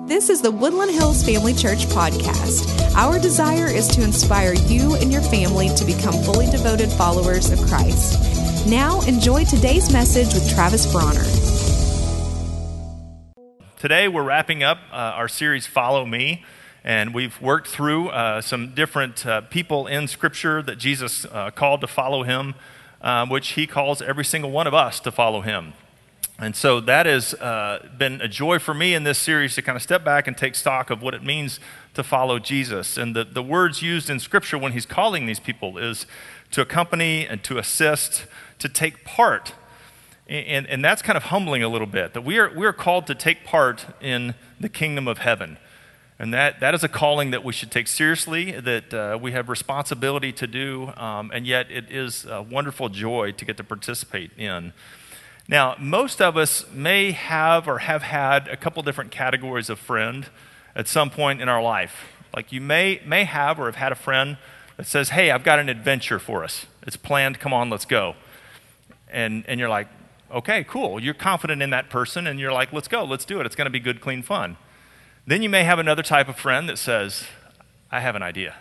This is the Woodland Hills Family Church podcast. Our desire is to inspire you and your family to become fully devoted followers of Christ. Now, enjoy today's message with Travis Bronner. Today, we're wrapping up our series, Follow Me, and we've worked through some different people in Scripture that Jesus called to follow him, which he calls every single one of us to follow him. And so that has been a joy for me in this series to kind of step back and take stock of what it means to follow Jesus. And the words used in Scripture when he's calling these people is to accompany and to assist, to take part. And that's kind of humbling a little bit, that we are called to take part in the kingdom of heaven. And that is a calling that we should take seriously, that we have responsibility to do, and yet it is a wonderful joy to get to participate in. Now, most of us may have or have had a couple different categories of friend at some point in our life. Like you may have or have had a friend that says, hey, I've got an adventure for us. It's planned, come on, let's go. And you're like, okay, cool. You're confident in that person, and you're like, let's go, let's do it. It's going to be good, clean fun. Then you may have another type of friend that says, I have an idea.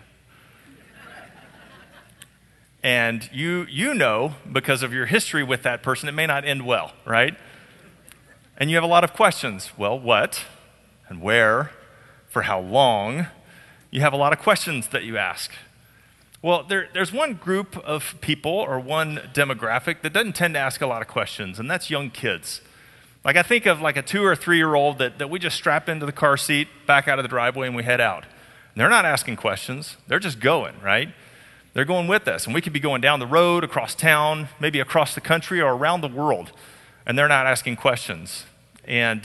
And you know, because of your history with that person, it may not end well, right? And you have a lot of questions. Well, what and where, for how long? You have a lot of questions that you ask. Well, there's one group of people or one demographic that doesn't tend to ask a lot of questions, and that's young kids. Like I think of like a 2 or 3 year old that we just strap into the car seat, back out of the driveway, and we head out. And they're not asking questions. They're just going, right? They're going with us, and we could be going down the road, across town, maybe across the country or around the world, and they're not asking questions. And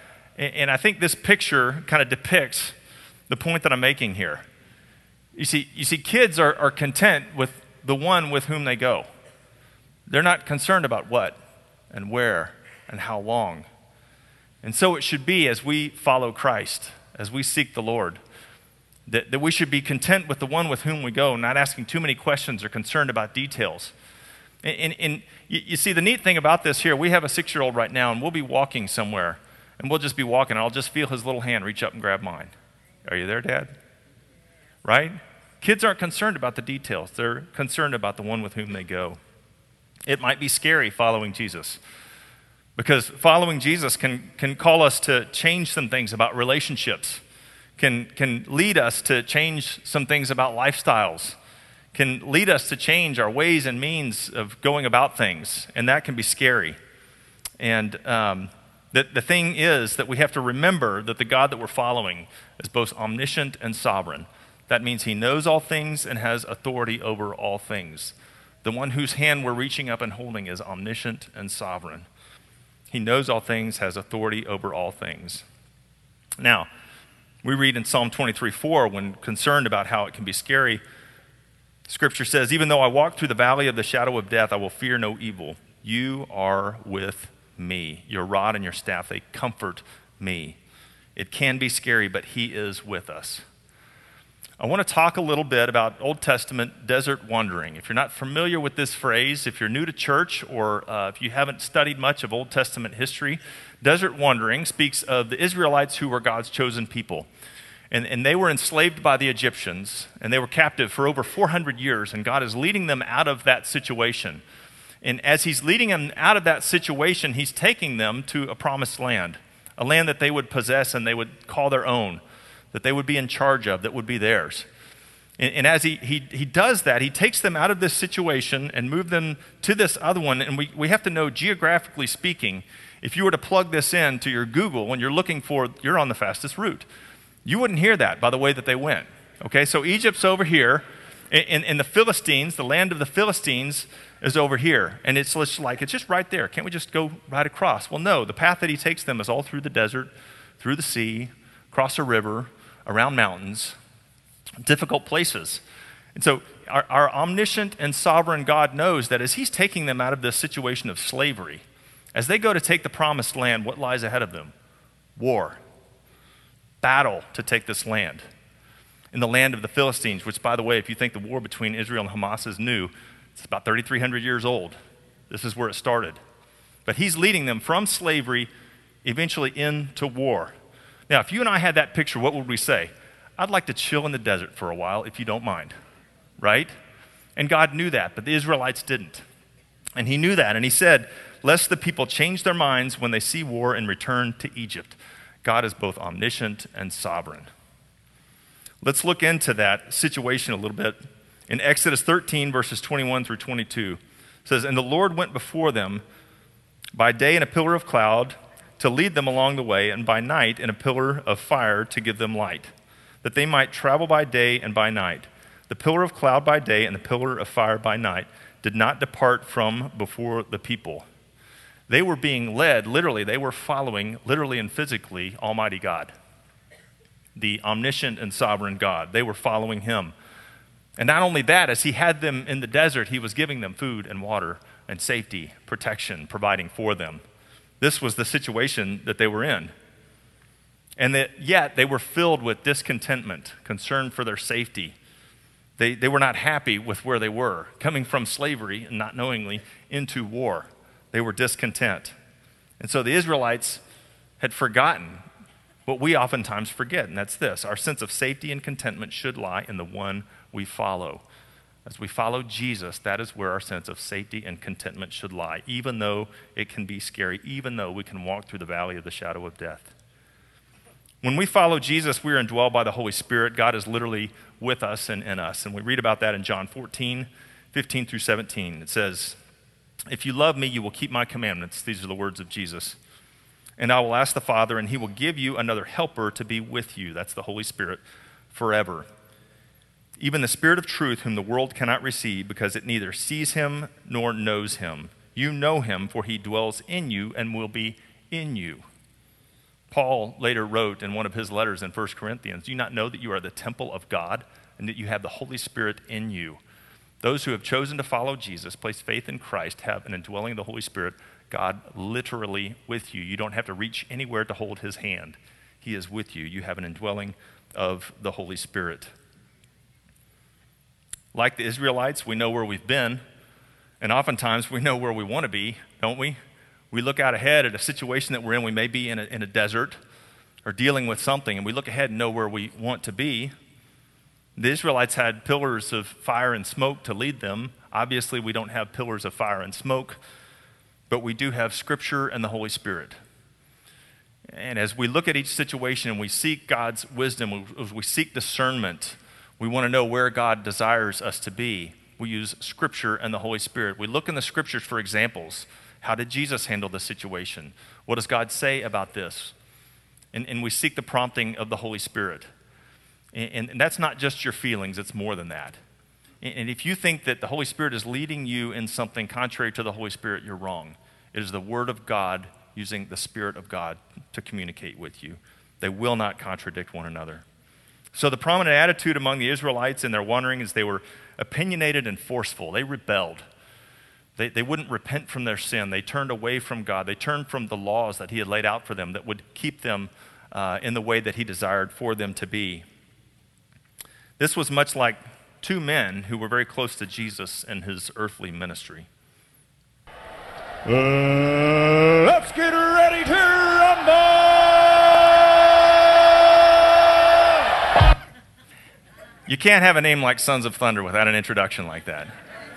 I think this picture kind of depicts the point that I'm making here. You see, kids are content with the one with whom they go. They're not concerned about what and where and how long. And so it should be as we follow Christ, as we seek the Lord, that we should be content with the one with whom we go, not asking too many questions or concerned about details. And you see, the neat thing about this here, we have a 6-year-old right now, and we'll be walking somewhere, and we'll just be walking, and I'll just feel his little hand reach up and grab mine. Are you there, Dad? Right? Kids aren't concerned about the details. They're concerned about the one with whom they go. It might be scary following Jesus, because following Jesus can call us to change some things about relationships, can lead us to change some things about lifestyles, can lead us to change our ways and means of going about things, and that can be scary. And the thing is that we have to remember that the God that we're following is both omniscient and sovereign. That means he knows all things and has authority over all things. The one whose hand we're reaching up and holding is omniscient and sovereign. He knows all things, has authority over all things. Now, we read in Psalm 23:4, when concerned about how it can be scary, Scripture says, even though I walk through the valley of the shadow of death, I will fear no evil. You are with me. Your rod and your staff, they comfort me. It can be scary, but he is with us. I want to talk a little bit about Old Testament desert wandering. If you're not familiar with this phrase, if you're new to church, or if you haven't studied much of Old Testament history, desert wandering speaks of the Israelites who were God's chosen people. And they were enslaved by the Egyptians, and they were captive for over 400 years, and God is leading them out of that situation. And as he's leading them out of that situation, he's taking them to a promised land, a land that they would possess and they would call their own, that they would be in charge of, that would be theirs. And as he does that, he takes them out of this situation and move them to this other one. And we have to know, geographically speaking, if you were to plug this in to your Google when you're looking for, you're on the fastest route, you wouldn't hear that by the way that they went. Okay, so Egypt's over here, and the Philistines, the land of the Philistines, is over here. And it's just right there. Can't we just go right across? Well, no, the path that he takes them is all through the desert, through the sea, across a river, around mountains, difficult places. And so our omniscient and sovereign God knows that as he's taking them out of this situation of slavery, as they go to take the promised land, what lies ahead of them? War. Battle to take this land. In the land of the Philistines, which, by the way, if you think the war between Israel and Hamas is new, it's about 3,300 years old. This is where it started. But he's leading them from slavery eventually into war. Now, if you and I had that picture, what would we say? I'd like to chill in the desert for a while, if you don't mind, right? And God knew that, but the Israelites didn't. And he knew that, and he said, lest the people change their minds when they see war and return to Egypt. God is both omniscient and sovereign. Let's look into that situation a little bit. In Exodus 13, verses 21 through 22, it says, And the Lord went before them by day in a pillar of cloud to lead them along the way, and by night in a pillar of fire to give them light, that they might travel by day and by night. The pillar of cloud by day and the pillar of fire by night did not depart from before the people. They were being led, literally, they were following, literally and physically, Almighty God, the omniscient and sovereign God. They were following him. And not only that, as he had them in the desert, he was giving them food and water and safety, protection, providing for them. This was the situation that they were in. And that yet they were filled with discontentment, concern for their safety. They were not happy with where they were, coming from slavery and not knowingly into war. They were discontent. And so the Israelites had forgotten what we oftentimes forget, and that's this. Our sense of safety and contentment should lie in the one we follow. As we follow Jesus, that is where our sense of safety and contentment should lie, even though it can be scary, even though we can walk through the valley of the shadow of death. When we follow Jesus, we are indwelled by the Holy Spirit. God is literally with us and in us. And we read about that in John 14, 15 through 17. It says, If you love me, you will keep my commandments. These are the words of Jesus. And I will ask the Father, and he will give you another helper to be with you. That's the Holy Spirit forever. Even the Spirit of truth, whom the world cannot receive, because it neither sees him nor knows him. You know him, for he dwells in you and will be in you. Paul later wrote in one of his letters in 1 Corinthians, Do you not know that you are the temple of God and that you have the Holy Spirit in you? Those who have chosen to follow Jesus, place faith in Christ, have an indwelling of the Holy Spirit, God literally with you. You don't have to reach anywhere to hold his hand. He is with you. You have an indwelling of the Holy Spirit. Like the Israelites, we know where we've been, and oftentimes we know where we want to be, don't we? We look out ahead at a situation that we're in. We may be in a desert or dealing with something, and we look ahead and know where we want to be. The Israelites had pillars of fire and smoke to lead them. Obviously, we don't have pillars of fire and smoke, but we do have Scripture and the Holy Spirit. And as we look at each situation and we seek God's wisdom, as we seek discernment, we want to know where God desires us to be. We use Scripture and the Holy Spirit. We look in the Scriptures for examples. How did Jesus handle the situation? What does God say about this? And we seek the prompting of the Holy Spirit. And that's not just your feelings, it's more than that. And if you think that the Holy Spirit is leading you in something contrary to the Holy Spirit, you're wrong. It is the Word of God using the Spirit of God to communicate with you. They will not contradict one another. So the prominent attitude among the Israelites in their wandering is they were opinionated and forceful. They rebelled. They wouldn't repent from their sin. They turned away from God. They turned from the laws that he had laid out for them that would keep them in the way that he desired for them to be. This was much like two men who were very close to Jesus in his earthly ministry. Let's get ready to rumble! You can't have a name like Sons of Thunder without an introduction like that.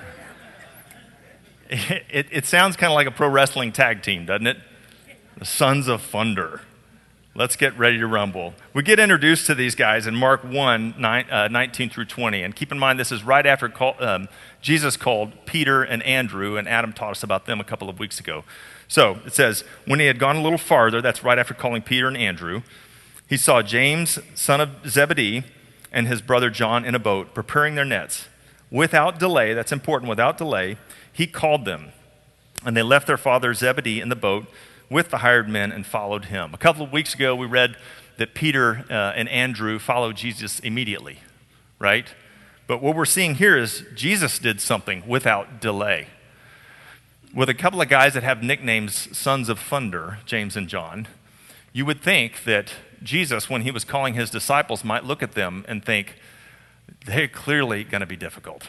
It sounds kind of like a pro wrestling tag team, doesn't it? The Sons of Thunder. Let's get ready to rumble. We get introduced to these guys in Mark 1, 19 through 20. And keep in mind, this is right after Jesus called Peter and Andrew, and Adam taught us about them a couple of weeks ago. So it says, when he had gone a little farther, that's right after calling Peter and Andrew, he saw James, son of Zebedee, and his brother John in a boat, preparing their nets. Without delay, that's important, without delay, he called them. And they left their father Zebedee in the boat with the hired men and followed him. A couple of weeks ago, we read that Peter and Andrew followed Jesus immediately, right? But what we're seeing here is Jesus did something without delay. With a couple of guys that have nicknames Sons of Thunder, James and John, you would think that Jesus, when he was calling his disciples, might look at them and think, they're clearly going to be difficult.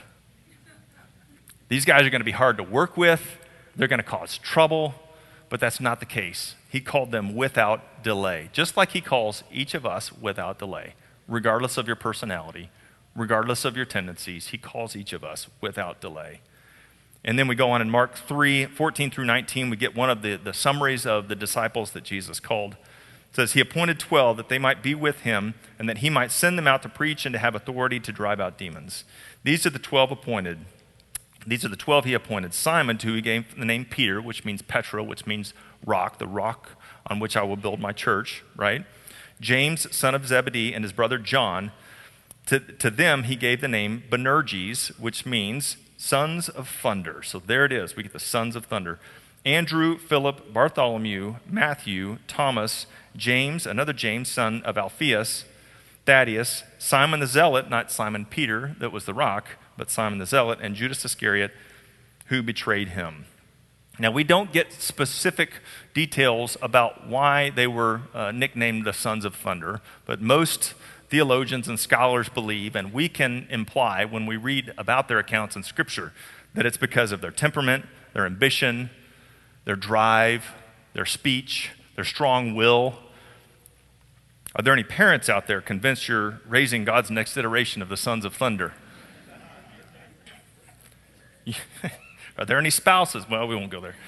These guys are going to be hard to work with. They're going to cause trouble. But that's not the case. he called them without delay, just like he calls each of us without delay, regardless of your personality, regardless of your tendencies. He calls each of us without delay. And then we go on in Mark 3, 14 through 19, we get one of the summaries of the disciples that Jesus called. It says, he appointed 12 that they might be with him and that he might send them out to preach and to have authority to drive out demons. These are the 12 appointed. These are the 12 he appointed. Simon, to whom he gave the name Peter, which means Petra, which means rock, the rock on which I will build my church, right? James, son of Zebedee, and his brother John. To them he gave the name Boanerges, which means sons of thunder. So there it is. We get the sons of thunder. Andrew, Philip, Bartholomew, Matthew, Thomas, James, another James, son of Alphaeus, Thaddeus, Simon the Zealot, not Simon Peter, that was the rock, but Simon the Zealot, and Judas Iscariot, who betrayed him. Now, we don't get specific details about why they were nicknamed the Sons of Thunder, but most theologians and scholars believe, and we can imply when we read about their accounts in Scripture, that it's because of their temperament, their ambition, their drive, their speech, their strong will. Are there any parents out there convinced you're raising God's next iteration of the Sons of Thunder? Are there any spouses? Well, we won't go there.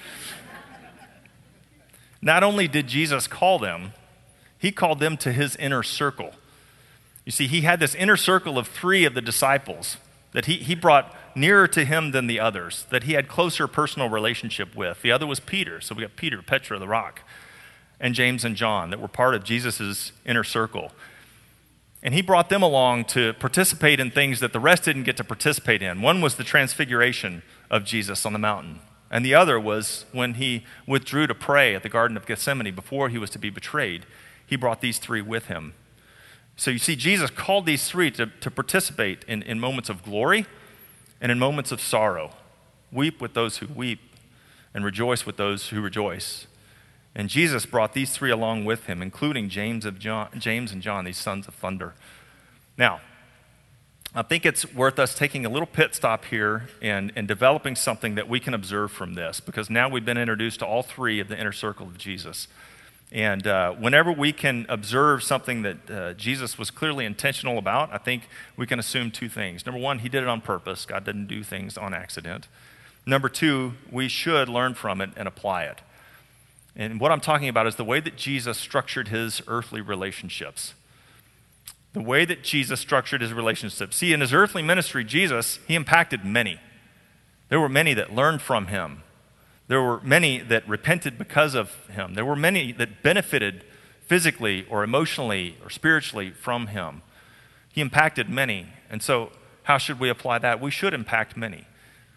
Not only did Jesus call them, he called them to his inner circle. You see, he had this inner circle of 3 of the disciples that he brought nearer to him than the others, that he had closer personal relationship with. The other was Peter. So we got Peter, Petra, the rock, and James and John that were part of Jesus' inner circle. And he brought them along to participate in things that the rest didn't get to participate in. One was the transfiguration of Jesus on the mountain. And the other was when he withdrew to pray at the Garden of Gethsemane before he was to be betrayed. He brought these 3 with him. So you see, Jesus called these 3 to participate in moments of glory and in moments of sorrow. Weep with those who weep and rejoice with those who rejoice. And Jesus brought these 3 along with him, including James and John, these sons of thunder. Now, I think it's worth us taking a little pit stop here and developing something that we can observe from this, because now we've been introduced to all 3 of the inner circle of Jesus. And whenever we can observe something that Jesus was clearly intentional about, I think we can assume 2 things. Number 1, he did it on purpose. God didn't do things on accident. Number 2, we should learn from it and apply it. And what I'm talking about is the way that Jesus structured his earthly relationships. The way that Jesus structured his relationships. See, in his earthly ministry, Jesus, he impacted many. There were many that learned from him. There were many that repented because of him. There were many that benefited physically or emotionally or spiritually from him. He impacted many. And so how should we apply that? We should impact many.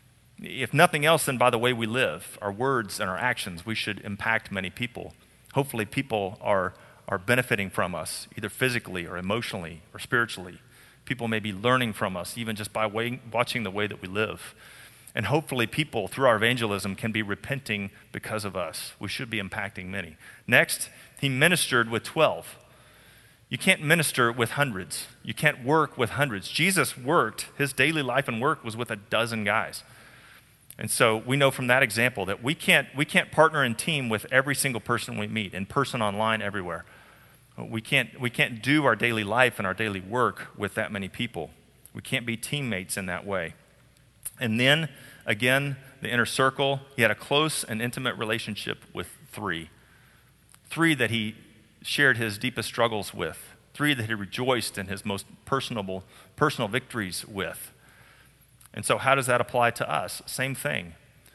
If nothing else, then by the way we live, our words and our actions, we should impact many people. Hopefully people are benefiting from us, either physically or emotionally or spiritually. People may be learning from us, even just by watching the way that we live. And hopefully people, through our evangelism, can be repenting because of us. We should be impacting many. Next, he ministered with 12. You can't minister with hundreds. You can't work with hundreds. Jesus worked, his daily life and work was with 12 guys. And so we know from that example that we can't partner in team with every single person we meet, in person, online, everywhere. We can't do our daily life and our daily work with that many people. We can't be teammates in that way. And then, again, the inner circle, he had a close and intimate relationship with 3. 3 that he shared his deepest struggles with. 3 that he rejoiced in his most personal victories with. And so how does that apply to us? Same thing.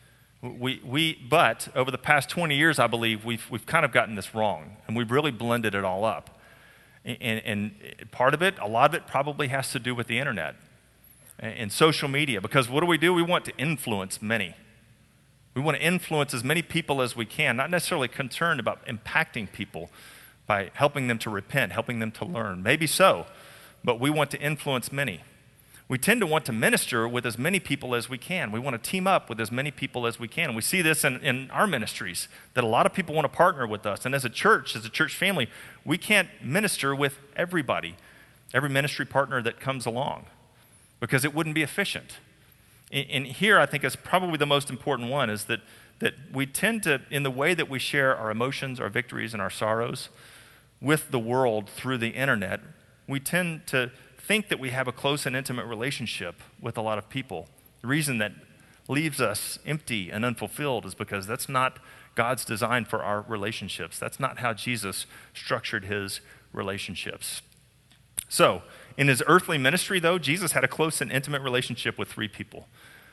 But over the past 20 years, I believe, we've kind of gotten this wrong, and we've really blended it all up. And part of it, a lot of it probably has to do with the internet and social media, because what do? We want to influence many. We want to influence as many people as we can, not necessarily concerned about impacting people by helping them to repent, helping them to learn. Maybe so, but we want to influence many. We tend to want to minister with as many people as we can. We want to team up with as many people as we can. And we see this in our ministries, that a lot of people want to partner with us. And as a church family, we can't minister with everybody, every ministry partner that comes along, because it wouldn't be efficient. And here, I think, is probably the most important one, is that that we tend to, in the way that we share our emotions, our victories, and our sorrows with the world through the internet, we tend to think that we have a close and intimate relationship with a lot of people. The reason that leaves us empty and unfulfilled is because that's not God's design for our relationships. That's not how Jesus structured his relationships. So, in his earthly ministry, though, Jesus had a close and intimate relationship with 3 people.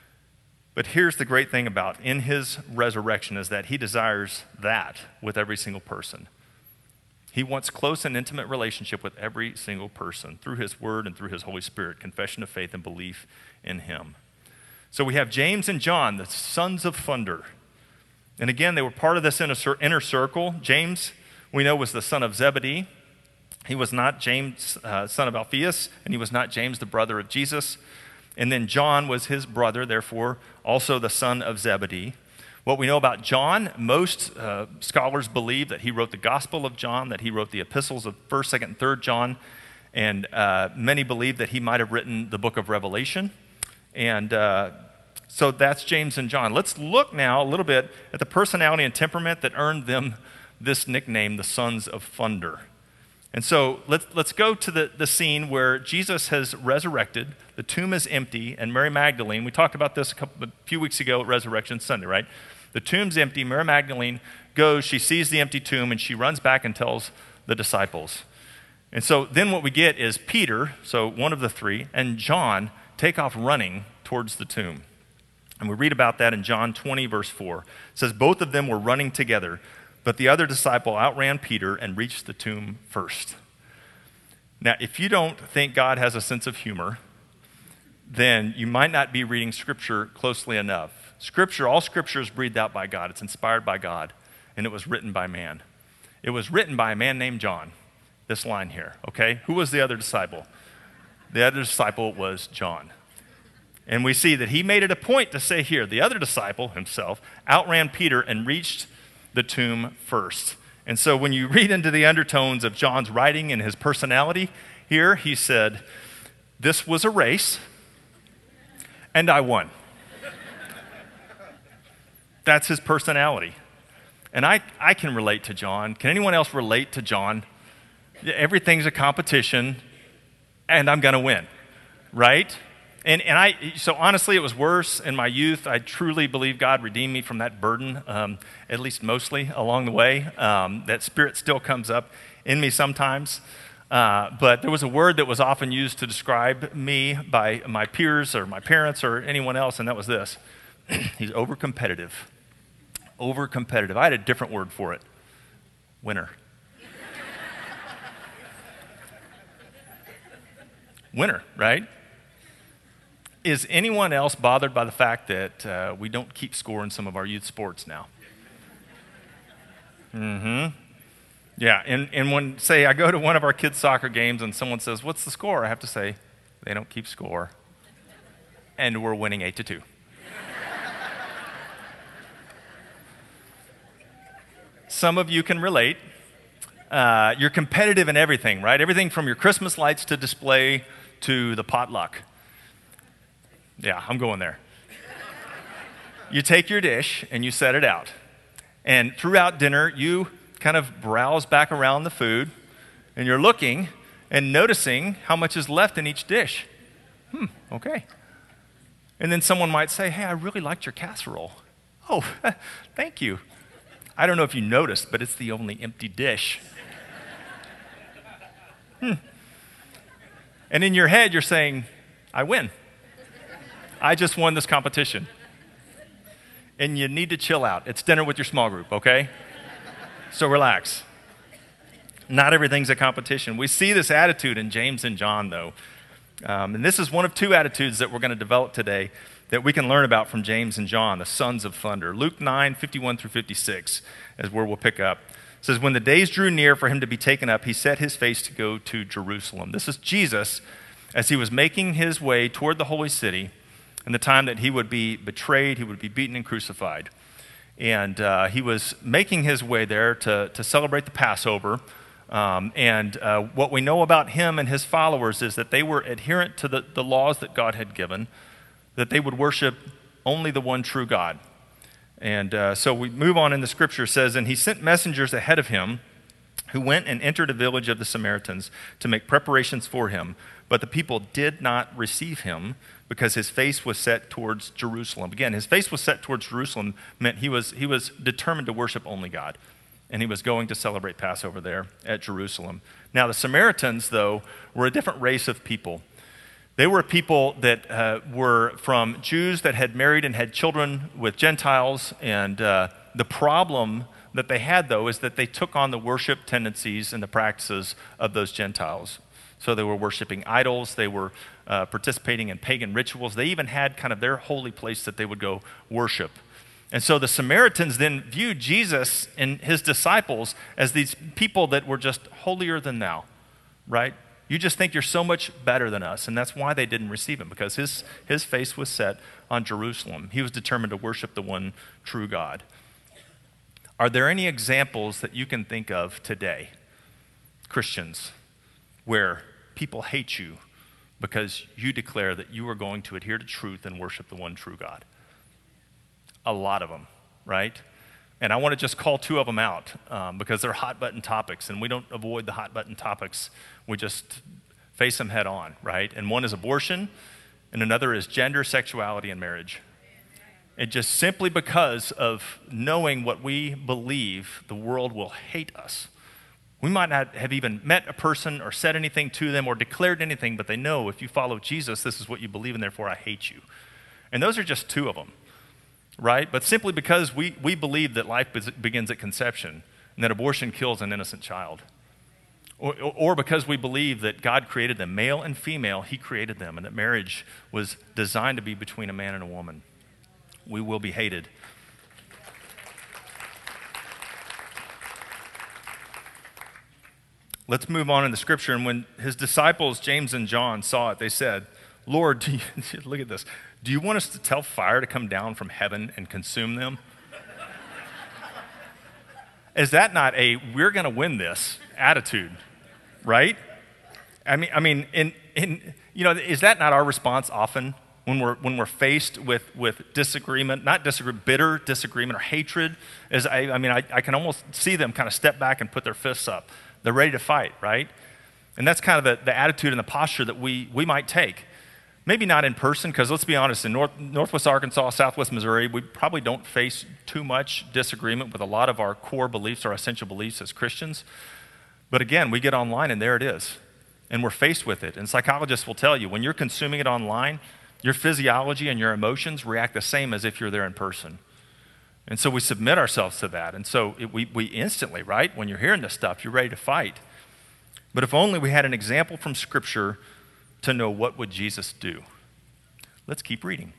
But here's the great thing about in his resurrection is that he desires that with every single person. He wants close and intimate relationship with every single person through his word and through his Holy Spirit, confession of faith and belief in him. So we have James and John, the sons of thunder. And again, they were part of this inner circle. James, we know, was the son of Zebedee. He was not James, son of Alphaeus, and he was not James, the brother of Jesus. And then John was his brother, therefore also the son of Zebedee. What we know about John, most scholars believe that he wrote the Gospel of John, that he wrote the epistles of 1st, 2nd, and 3rd John, and many believe that he might have written the book of Revelation. And so that's James and John. Let's look now a little bit at the personality and temperament that earned them this nickname, the Sons of Thunder. And so let's go to the scene where Jesus has resurrected, the tomb is empty, and Mary Magdalene, we talked about this a few weeks ago at Resurrection Sunday, right? The tomb's empty, Mary Magdalene goes, she sees the empty tomb, and she runs back and tells the disciples. And so then what we get is Peter, so one of the 3, and John take off running towards the tomb. And we read about that in John 20, verse 4. It says, both of them were running together, but the other disciple outran Peter and reached the tomb first. Now, if you don't think God has a sense of humor, then you might not be reading Scripture closely enough. All Scripture is breathed out by God. It's inspired by God, and it was written by man. It was written by a man named John, this line here, okay? Who was the other disciple? The other disciple was John. And we see that he made it a point to say here, the other disciple himself outran Peter and reached the tomb first. And so when you read into the undertones of John's writing and his personality here, he said, this was a race, and I won. That's his personality. And I can relate to John. Can anyone else relate to John? Everything's a competition, and I'm going to win, right? So honestly, it was worse in my youth. I truly believe God redeemed me from that burden, at least mostly along the way. That spirit still comes up in me sometimes. But there was a word that was often used to describe me by my peers or my parents or anyone else, and that was this. He's over-competitive. Over-competitive. I had a different word for it. Winner. Winner, right? Is anyone else bothered by the fact that we don't keep score in some of our youth sports now? Mm-hmm. Yeah, and when, say, I go to one of our kids' soccer games and someone says, what's the score? I have to say, they don't keep score. And we're winning 8-2. Some of you can relate. You're competitive in everything, right? Everything from your Christmas lights to display to the potluck. Yeah, I'm going there. You take your dish and you set it out. And throughout dinner, you kind of browse back around the food, and you're looking and noticing how much is left in each dish. Okay. And then someone might say, hey, I really liked your casserole. Oh, thank you. I don't know if you noticed, but it's the only empty dish. And in your head, you're saying, I win. I just won this competition. And you need to chill out. It's dinner with your small group, okay? So relax. Not everything's a competition. We see this attitude in James and John, though. And this is one of 2 attitudes that we're going to develop today that we can learn about from James and John, the sons of thunder. Luke 9:51-56 is where we'll pick up. It says, when the days drew near for him to be taken up, he set his face to go to Jerusalem. This is Jesus as he was making his way toward the holy city in the time that he would be betrayed, he would be beaten and crucified. And he was making his way there to celebrate the Passover. What we know about him and his followers is that they were adherent to the laws that God had given, that they would worship only the one true God. And so we move on in the scripture. It says, and he sent messengers ahead of him who went and entered a village of the Samaritans to make preparations for him. But the people did not receive him because his face was set towards Jerusalem. Again, his face was set towards Jerusalem meant he was determined to worship only God. And he was going to celebrate Passover there at Jerusalem. Now, the Samaritans, though, were a different race of people. They were people that were from Jews that had married and had children with Gentiles. And the problem that they had, though, is that they took on the worship tendencies and the practices of those Gentiles. So they were worshiping idols. They were participating in pagan rituals. They even had kind of their holy place that they would go worship. And so the Samaritans then viewed Jesus and his disciples as these people that were just holier than thou, right? You just think you're so much better than us. And that's why they didn't receive him, because his face was set on Jerusalem. He was determined to worship the one true God. Are there any examples that you can think of today, Christians, where people hate you because you declare that you are going to adhere to truth and worship the one true God? A lot of them, right? And I want to just call two of them out because they're hot button topics, and we don't avoid the hot button topics. We just face them head on, right? And one is abortion, and another is gender, sexuality, and marriage. And just simply because of knowing what we believe, the world will hate us. We might not have even met a person or said anything to them or declared anything, but they know if you follow Jesus, this is what you believe, and therefore I hate you. And those are just two of them, right? But simply because we believe that life begins at conception and that abortion kills an innocent child. Or because we believe that God created them, male and female, he created them, and that marriage was designed to be between a man and a woman. We will be hated. Let's move on in the scripture. And when his disciples, James and John, saw it, they said, Lord, look at this. Do you want us to tell fire to come down from heaven and consume them? Is that not a we're going to win this attitude, right? I mean, is that not our response often when we're faced with disagreement, bitter disagreement or hatred? I can almost see them kind of step back and put their fists up. They're ready to fight, right? And that's kind of the attitude and the posture that we might take. Maybe not in person, because let's be honest, in Northwest Arkansas, Southwest Missouri, we probably don't face too much disagreement with a lot of our core beliefs, our essential beliefs as Christians. But again, we get online and there it is. And we're faced with it. And psychologists will tell you, when you're consuming it online, your physiology and your emotions react the same as if you're there in person. And so we submit ourselves to that. And so we instantly, right, when you're hearing this stuff, you're ready to fight. But if only we had an example from Scripture to know what would Jesus do. Let's keep reading.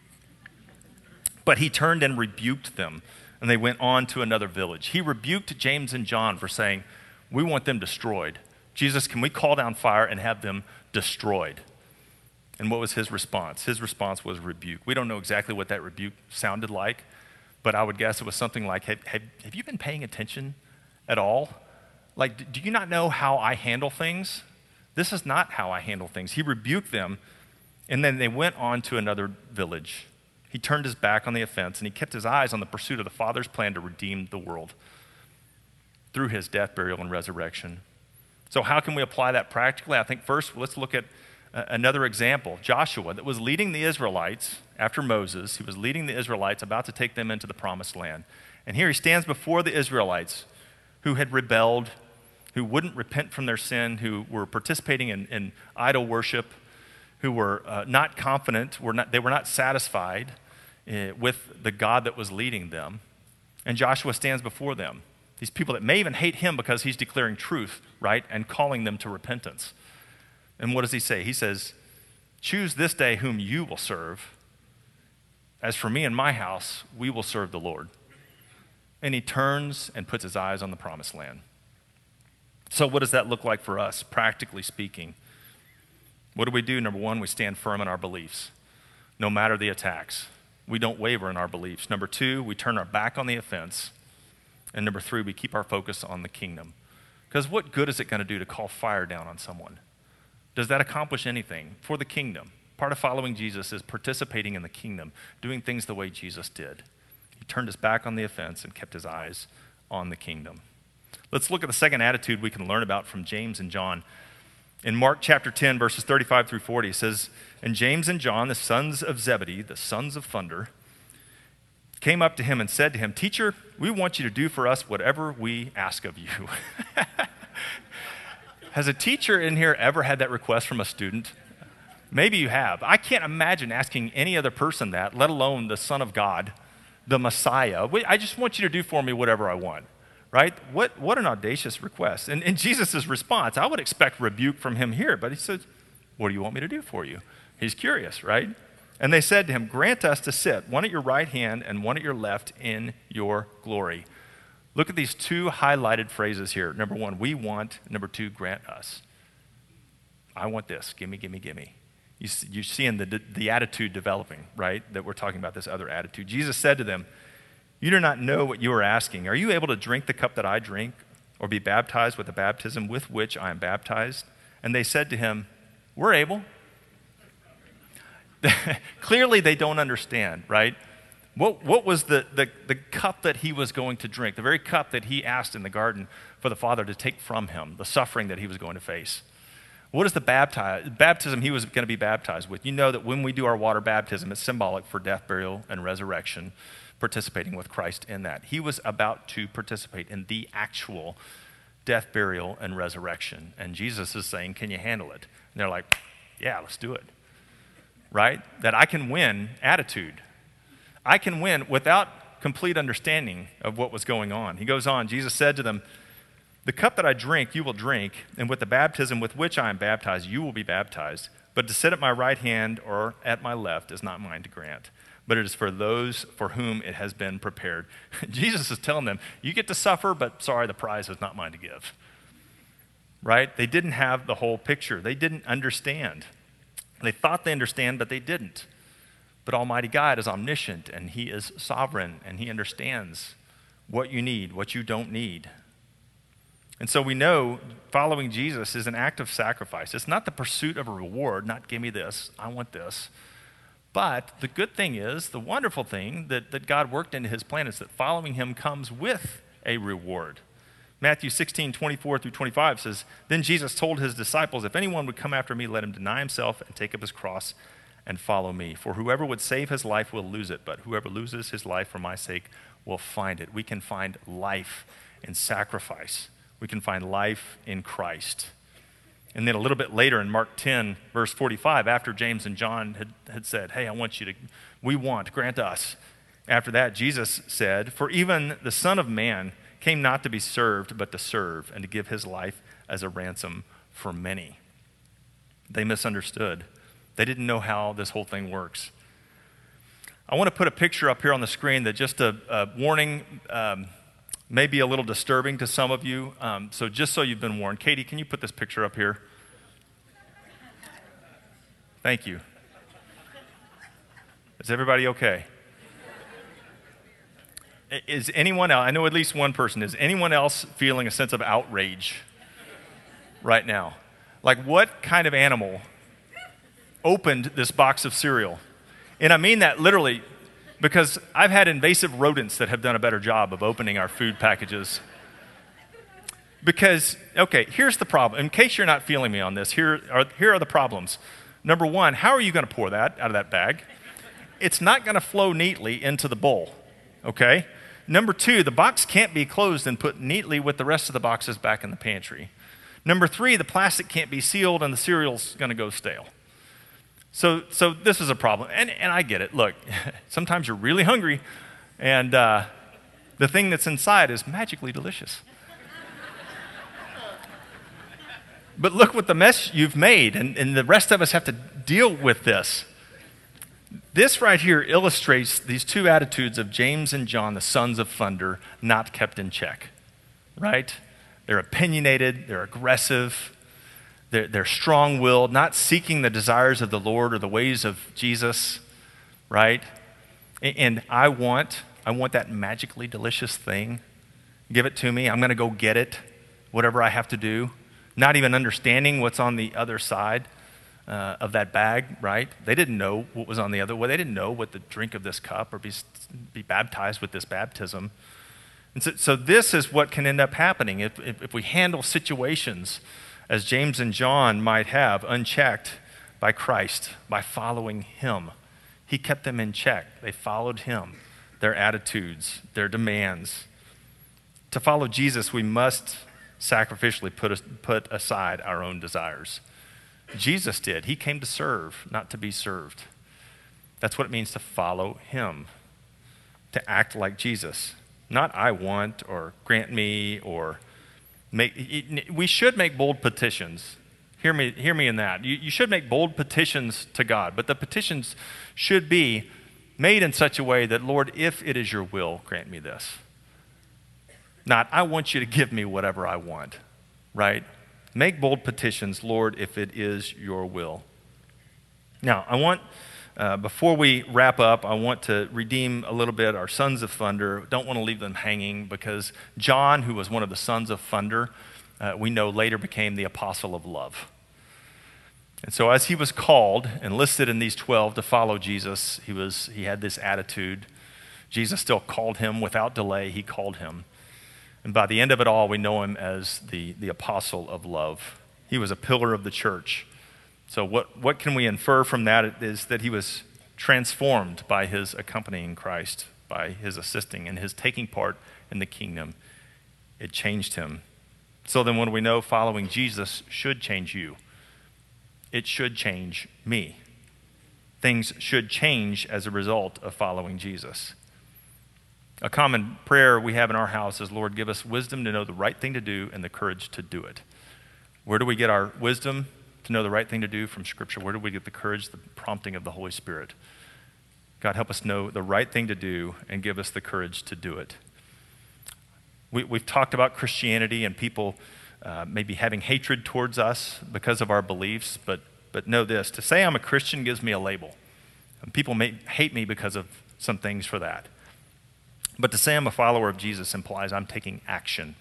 But he turned and rebuked them, and they went on to another village. He rebuked James and John for saying, we want them destroyed. Jesus, can we call down fire and have them destroyed? And what was his response? His response was rebuke. We don't know exactly what that rebuke sounded like, but I would guess it was something like, have you been paying attention at all? Like, do you not know how I handle things? This is not how I handle things. He rebuked them, and then they went on to another village. He turned his back on the offense, and he kept his eyes on the pursuit of the Father's plan to redeem the world through his death, burial, and resurrection. So how can we apply that practically? I think first, let's look at another example. Joshua, that was leading the Israelites after Moses. He was leading the Israelites, about to take them into the promised land. And here he stands before the Israelites who had rebelled, who wouldn't repent from their sin, who were participating in idol worship, who were not confident, they were not satisfied with the God that was leading them. And Joshua stands before them. These people that may even hate him because he's declaring truth, right, and calling them to repentance. And what does he say? He says, choose this day whom you will serve. As for me and my house, we will serve the Lord. And he turns and puts his eyes on the promised land. So what does that look like for us, practically speaking? What do? Number one, we stand firm in our beliefs, no matter the attacks. We don't waver in our beliefs. Number two, we turn our back on the offense. And number three, we keep our focus on the kingdom. Because what good is it going to do to call fire down on someone? Does that accomplish anything for the kingdom? Part of following Jesus is participating in the kingdom, doing things the way Jesus did. He turned his back on the offense and kept his eyes on the kingdom. Let's look at the second attitude we can learn about from James and John. In Mark chapter 10, verses 35 through 40, it says, "And James and John, the sons of Zebedee, the sons of thunder, came up to him and said to him, 'Teacher, we want you to do for us whatever we ask of you.'" Has a teacher in here ever had that request from a student? Maybe you have. I can't imagine asking any other person that, let alone the Son of God, the Messiah. I just want you to do for me whatever I want, right? What an audacious request. And in Jesus' response, I would expect rebuke from him here, but he says, "What do you want me to do for you?" He's curious, right? And they said to him, "Grant us to sit, one at your right hand and one at your left in your glory." Look at these two highlighted phrases here. Number one, we want. Number two, grant us. I want this. Gimme, gimme, gimme. You're seeing the attitude developing, right? That we're talking about, this other attitude. Jesus said to them, "You do not know what you are asking. Are you able to drink the cup that I drink, or be baptized with the baptism with which I am baptized?" And they said to him, "We're able." Clearly they don't understand, right? What was the cup that he was going to drink, the very cup that he asked in the garden for the Father to take from him, the suffering that he was going to face? What is the baptism he was going to be baptized with? You know that when we do our water baptism, it's symbolic for death, burial, and resurrection, participating with Christ in that. He was about to participate in the actual death, burial, and resurrection. And Jesus is saying, "Can you handle it?" And they're like, "Yeah, let's do it." Right? That I can win attitude. I can win without complete understanding of what was going on. He goes on, Jesus said to them, "The cup that I drink, you will drink, and with the baptism with which I am baptized, you will be baptized. But to sit at my right hand or at my left is not mine to grant, but it is for those for whom it has been prepared." Jesus is telling them, you get to suffer, but sorry, the prize is not mine to give. Right? They didn't have the whole picture. They didn't understand. They thought they understand, but they didn't. But Almighty God is omniscient, and he is sovereign, and he understands what you need, what you don't need. And so we know following Jesus is an act of sacrifice. It's not the pursuit of a reward, not give me this, I want this. But the good thing is, the wonderful thing that God worked into his plan is that following him comes with a reward. Matthew 16:24 through 25 says, "Then Jesus told his disciples, 'If anyone would come after me, let him deny himself and take up his cross and follow me. For whoever would save his life will lose it, but whoever loses his life for my sake will find it.'" We can find life in sacrifice. We can find life in Christ. And then a little bit later in Mark 10, verse 45, after James and John had said, "Hey, grant us." After that, Jesus said, "For even the Son of Man came not to be served, but to serve, and to give his life as a ransom for many." They misunderstood. They didn't know how this whole thing works. I want to put a picture up here on the screen that just a warning, may be a little disturbing to some of you. So just so you've been warned. Katie, can you put this picture up here? Thank you. Is everybody okay? Is anyone else, I know at least one person, is anyone else feeling a sense of outrage right now? Like, what kind of animal opened this box of cereal? And I mean that literally, because I've had invasive rodents that have done a better job of opening our food packages. Because, okay, here's the problem. In case you're not feeling me on this, here are the problems. Number one, how are you going to pour that out of that bag? It's not going to flow neatly into the bowl, okay? Number two, the box can't be closed and put neatly with the rest of the boxes back in the pantry. Number three, the plastic can't be sealed and the cereal's going to go stale. So this is a problem. And I get it. Look, sometimes you're really hungry and the thing that's inside is magically delicious. But look what the mess you've made, and the rest of us have to deal with this. This right here illustrates these two attitudes of James and John, the sons of thunder, not kept in check, right? They're opinionated, they're aggressive, they're strong-willed, not seeking the desires of the Lord or the ways of Jesus, right? And I want that magically delicious thing. Give it to me. I'm going to go get it, whatever I have to do, not even understanding what's on the other side of that bag, right? They didn't know what was on the other. Well, they didn't know what to drink of this cup or be baptized with this baptism. And so this is what can end up happening if we handle situations as James and John might have, unchecked by Christ, by following him. He kept them in check. They followed him, their attitudes, their demands. To follow Jesus, we must sacrificially put aside our own desires. Jesus did. He came to serve, not to be served. That's what it means to follow him, to act like Jesus. Not I want or grant me or make. We should make bold petitions. Hear me in that. You should make bold petitions to God, but the petitions should be made in such a way that, Lord, if it is your will, grant me this. Not, I want you to give me whatever I want, right? Make bold petitions, Lord, if it is your will. Now, I want, before we wrap up, I want to redeem a little bit our sons of thunder. Don't want to leave them hanging because John, who was one of the sons of thunder, we know later became the apostle of love. And so as he was called and listed in these 12 to follow Jesus, he had this attitude. Jesus still called him without delay. He called him. And by the end of it all, we know him as the apostle of love. He was a pillar of the church. So what can we infer from that is that he was transformed by his accompanying Christ, by his assisting and his taking part in the kingdom. It changed him. So then what do we know? Following Jesus should change you. It should change me. Things should change as a result of following Jesus. A common prayer we have in our house is, Lord, give us wisdom to know the right thing to do and the courage to do it. Where do we get our wisdom to know the right thing to do? From Scripture. Where do we get the courage, the prompting of the Holy Spirit? God, help us know the right thing to do and give us the courage to do it. We've talked about Christianity and people maybe having hatred towards us because of our beliefs, but know this, to say I'm a Christian gives me a label. And people may hate me because of some things for that. But to say I'm a follower of Jesus implies I'm taking action.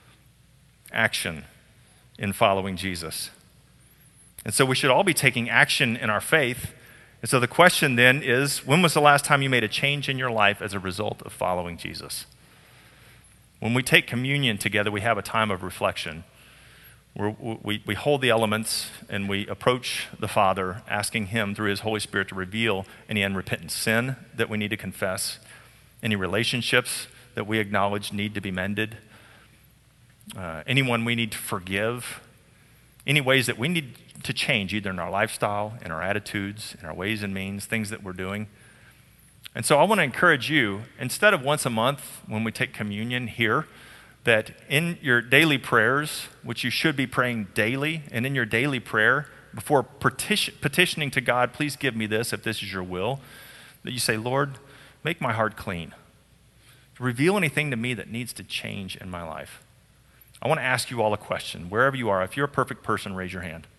Action in following Jesus. And so we should all be taking action in our faith. And so the question then is, when was the last time you made a change in your life as a result of following Jesus? When we take communion together, we have a time of reflection. We hold the elements and we approach the Father, asking him through his Holy Spirit to reveal any unrepentant sin that we need to confess, any relationships that we acknowledge need to be mended, anyone we need to forgive, any ways that we need to change, either in our lifestyle, in our attitudes, in our ways and means, things that we're doing. And so I want to encourage you, instead of once a month when we take communion here, that in your daily prayers, which you should be praying daily, and in your daily prayer, before petitioning to God, please give me this if this is your will, that you say, Lord, make my heart clean. Reveal anything to me that needs to change in my life. I want to ask you all a question. Wherever you are, if you're a perfect person, raise your hand.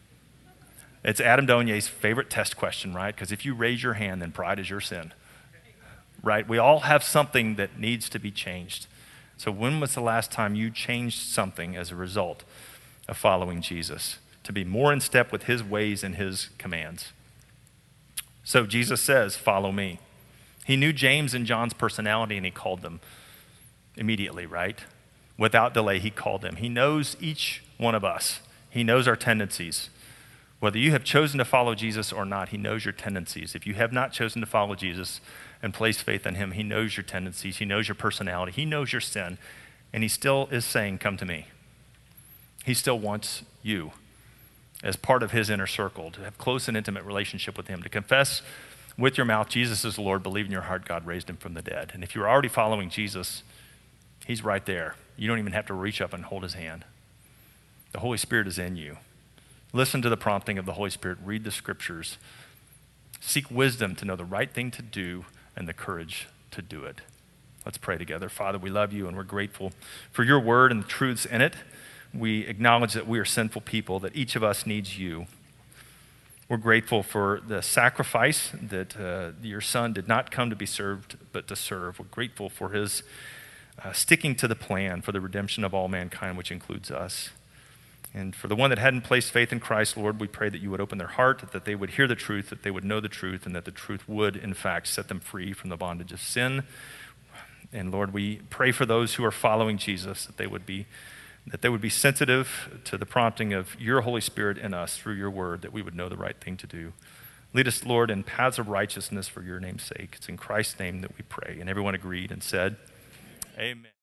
It's Adam Donier's favorite test question, right? Because if you raise your hand, then pride is your sin. Right? We all have something that needs to be changed. So when was the last time you changed something as a result of following Jesus? To be more in step with his ways and his commands. So Jesus says, follow me. He knew James and John's personality and he called them immediately, right? Without delay, he called them. He knows each one of us. He knows our tendencies. Whether you have chosen to follow Jesus or not, he knows your tendencies. If you have not chosen to follow Jesus and place faith in him, he knows your tendencies. He knows your personality. He knows your sin. And he still is saying, come to me. He still wants you as part of his inner circle, to have close and intimate relationship with him, to confess with your mouth Jesus is the Lord, believe in your heart God raised him from the dead. And if you're already following Jesus, he's right there. You don't even have to reach up and hold his hand. The Holy Spirit is in you. Listen to the prompting of the Holy Spirit. Read the scriptures. Seek wisdom to know the right thing to do and the courage to do it. Let's pray together. Father, we love you and we're grateful for your word and the truths in it. We acknowledge that we are sinful people, that each of us needs you. We're grateful for the sacrifice that your son did not come to be served, but to serve. We're grateful for his sticking to the plan for the redemption of all mankind, which includes us. And for the one that hadn't placed faith in Christ, Lord, we pray that you would open their heart, that they would hear the truth, that they would know the truth, and that the truth would, in fact, set them free from the bondage of sin. And Lord, we pray for those who are following Jesus, that they would be sensitive to the prompting of your Holy Spirit in us through your word, that we would know the right thing to do. Lead us, Lord, in paths of righteousness for your name's sake. It's in Christ's name that we pray. And everyone agreed and said, Amen.